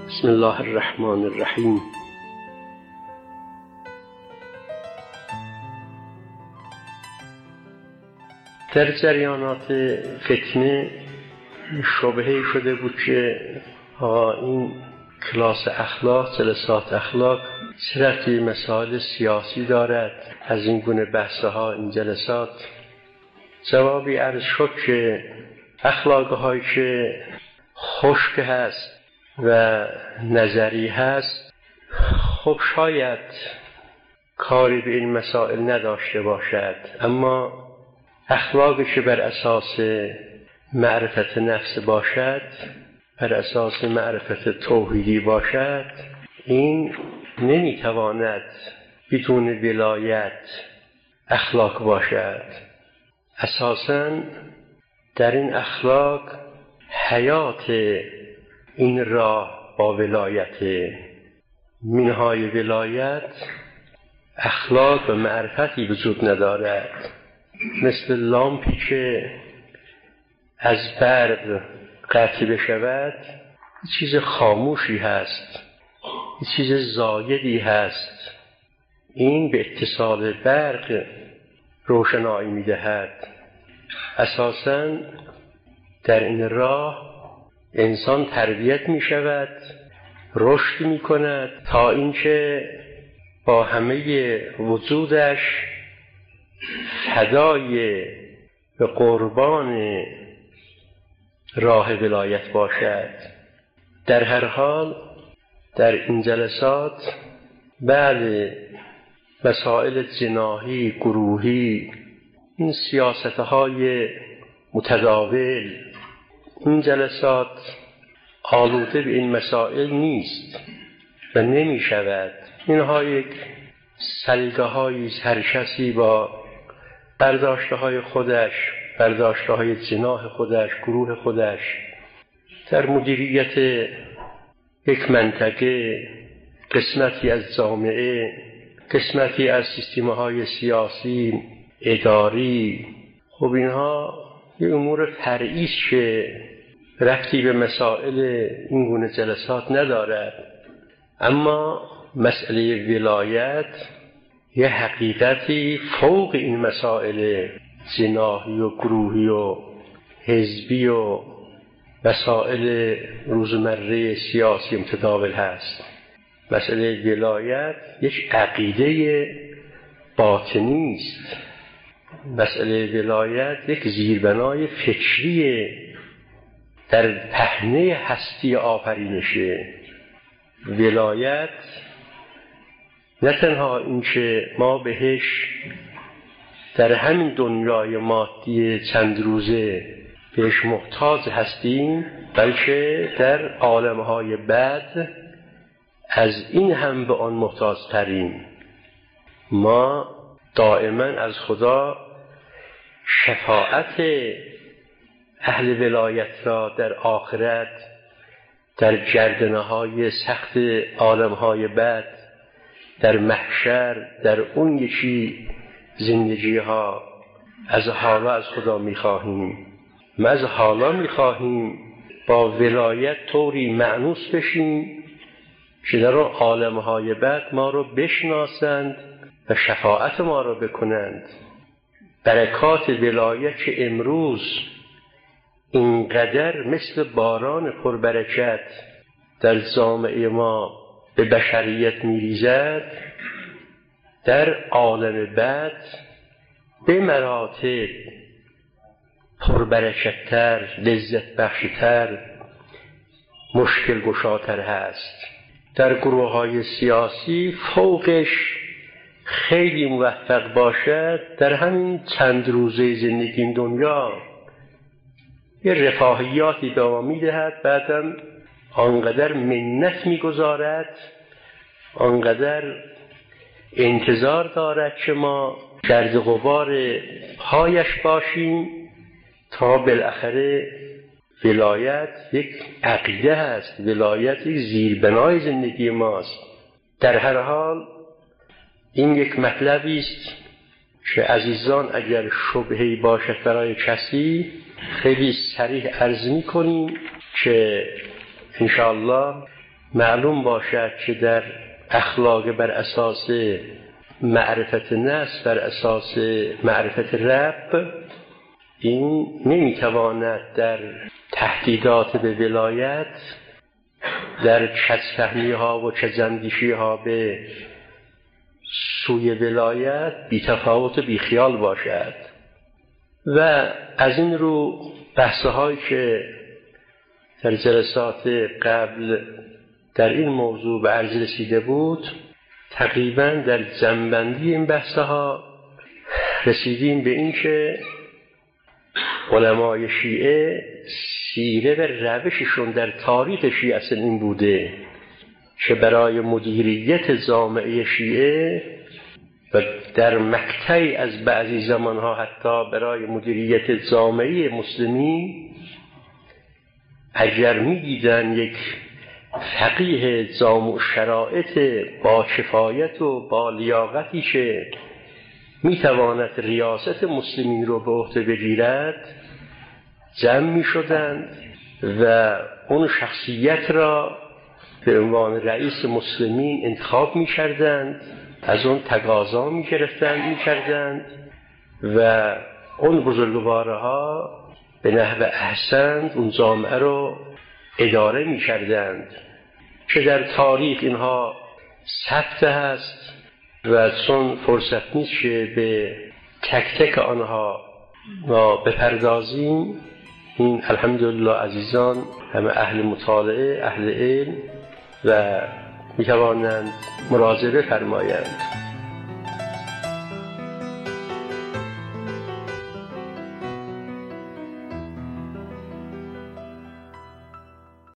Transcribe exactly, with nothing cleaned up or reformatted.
بسم الله الرحمن الرحیم. در جریانات فتنه شبهه شده بود که آقا این کلاس اخلاق، جلسات اخلاق چه ربطی به مسائل سیاسی دارد؟ از این گونه بحثها این جلسات جوابی عرض شد که اخلاقهایی که خشک هست و نظری هست خب شاید کاری به این مسائل نداشته باشد، اما اخلاقی که بر اساس معرفت نفس باشد، بر اساس معرفت توحیدی باشد، این نمیتواند بدون ولایت اخلاق باشد. اساساً در این اخلاق حیات این راه با ولایت، منهای ولایت اخلاق و معرفتی وجود ندارد. مثل لامپی که از برق قطع بشود چیز خاموشی هست، چیز زایدی هست، این به اتصال برق روشنایی می‌دهد. اساساً در این راه انسان تربیت می شود، رشد می کند تا اینکه با همه وجودش فدای به قربان راه ولایت باشد. در هر حال در این جلسات بعد مسائل جناحی، گروهی، این سیاستهای متداول، این جلسات آلوده به این مسائل نیست و نمی شود. اینها یک سلیقه های هر کسی با برداشته های خودش، برداشته های جناح خودش، گروه خودش در مدیریت یک منطقه، قسمتی از جامعه، قسمتی از سیستم های سیاسی، اداری، خب اینها یه امور فرعی است که ربطی به مسائل این گونه جلسات ندارد. اما مسئله ولایت یه حقیقتی فوق این مسائل جناحی و گروهی و حزبی و مسائل روزمره سیاسی متداول هست. مسئله ولایت یک عقیده باطنی است. مسئله ولایت یک زیربنای فکری در پهنه هستی آفرینشه. ولایت نه تنها این که ما بهش در همین دنیای مادی چند روزه بهش محتاج هستیم، بلکه در عالمهای بعد از این هم به آن محتاج تریم. ما دائما از خدا شفاعت اهل ولایت را در آخرت، در گردنه‌های سخت عالم‌های بعد، در محشر، در اون یکی زندگی‌ها از حالا از خدا می‌خواهیم. ما از حالا می‌خواهیم با ولایت طوری مأنوس بشیم که در اون عالم‌های بعد ما رو بشناسند و شفاعت ما را بکنند. برکات ولایت که امروز اینقدر مثل باران پربرکت در جامعه ما به بشریت میریزد، در عالم بعد به مراتب پربرکت‌تر، لذت بخشتر، مشکل گشاتر هست. در گروه‌های سیاسی فوقش خیلی موفق باشد، در همین چند روزه زندگی این دنیا یه رفاهیاتی به ما میدهد، بعدم آنقدر منت میگذارد، آنقدر انتظار دارد که ما گرد غبار پایش باشیم تا بالاخره ولایت یک عقیده هست، ولایت یک زیربنای زندگی ماست. در هر حال این یک مطلبی است که عزیزان اگر شبهه‌ای باشد برای کسی خیلی صریح عرض می‌کنیم که انشاءالله معلوم باشد که در اخلاق بر اساس معرفت نفس، بر اساس معرفت رب، این نمیتواند در تهدیدات به ولایت، در چسفهمی ها و چزندیشی ها به سوی ولایت بی تفاوت و بی خیال باشد. و از این رو بحث هایی که در جلسات قبل در این موضوع به عرض رسیده بود، تقریبا در جنبندی این بحث ها رسیدیم به این که علمای شیعه سیره و روششون در تاریخ شیعه اصلا این بوده که برای مدیریت جامعه شیعه و در مقطعی از بعضی زمانها حتی برای مدیریت جامعه مسلمی، اگر می دیدن یک فقیه جامع شرایط با کفایت و با لیاقتی که می تواند ریاست مسلمین رو به عهده بگیرد، جمع می شدند و اون شخصیت را به عنوان رئیس مسلمین انتخاب می کردند، از اون تقاضا می گرفتند می کردند و اون بزرگوارها به نحو احسن اون جامعه رو اداره می کردند که در تاریخ اینها ثبت هست و چون فرصت نیست که به تک تک آنها ما بپردازیم، این الحمدلله عزیزان همه اهل مطالعه، اهل علم و می توانند مراجعه فرمایند.